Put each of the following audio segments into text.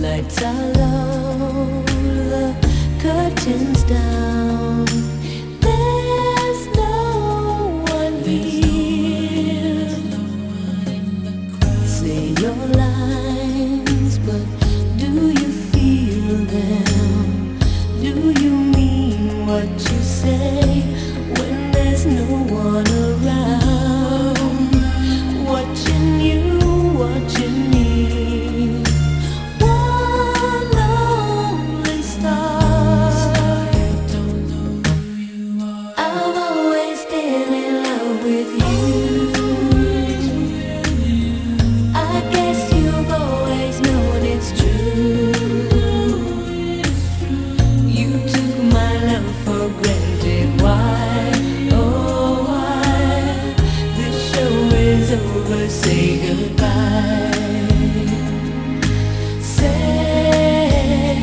Lights are low, the curtains down. There's no one here. Say your lines, but do you feel them? Do you mean what you say when there's no one around? Watching you, watching me. One lonely star. I've always been in love with you. I guess you've always known it's true. You took my love for granted. Why? Oh, why? This show is over. Say goodbye. Say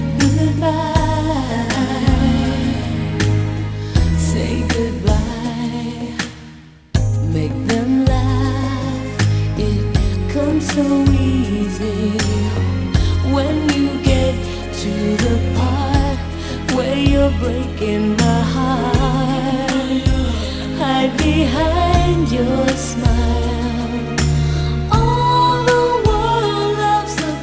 goodbye. Say goodbye. Make them laugh. It comes so easy when you get to the part where you're breaking my heart. Hide behind your smile. All the world loves a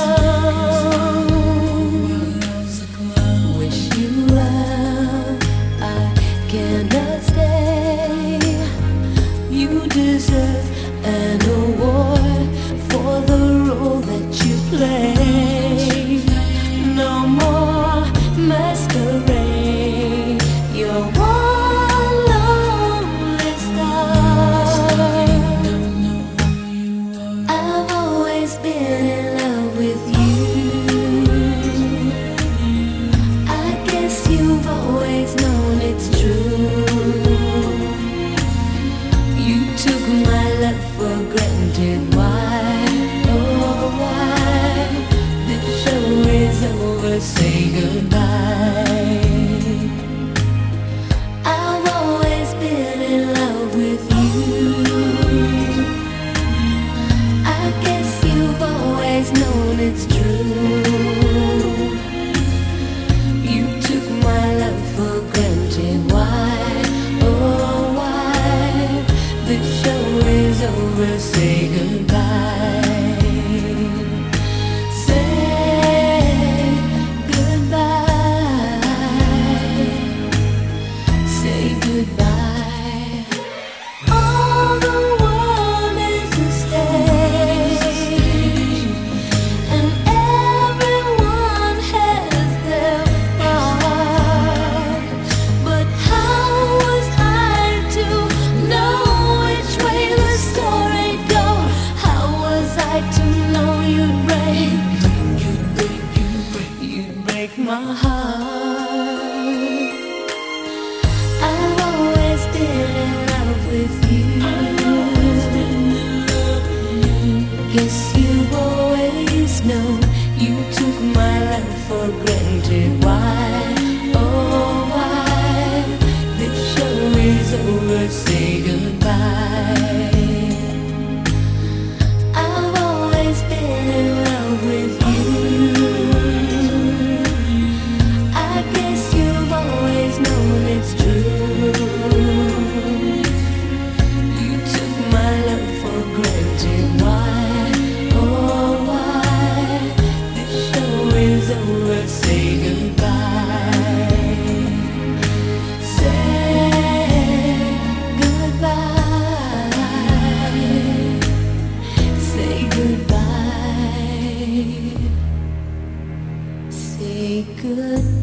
clown. Wish you well, I cannot stay. You deserve an award for the role that you play. No more masquerade. You're one lonely star. I've always been in love with you. I guess you've always known it's true. You took my love for granted. Why? Oh, why? The show is over. Say goodbye. I've always been in love with you. I guess you've always known it's true. You took my love for granted. Why? Oh, why? The show is over. Say goodbye. Say goodbye. Say goodbye. All the world is a stage, and everyone has their part. But how was I to know which way the story go? How was I to know you'd break my heart? I've always been in love with you. Guess you've always known. You took my love for granted. Why? Oh, why? The show is over. Say goodbye. I've always been in love with you. I guess you've always known it's true. You took my love for granted. Why? Oh, why? The show is over. Say goodbye. Say goodbye. Say goodbye. Say goodbye.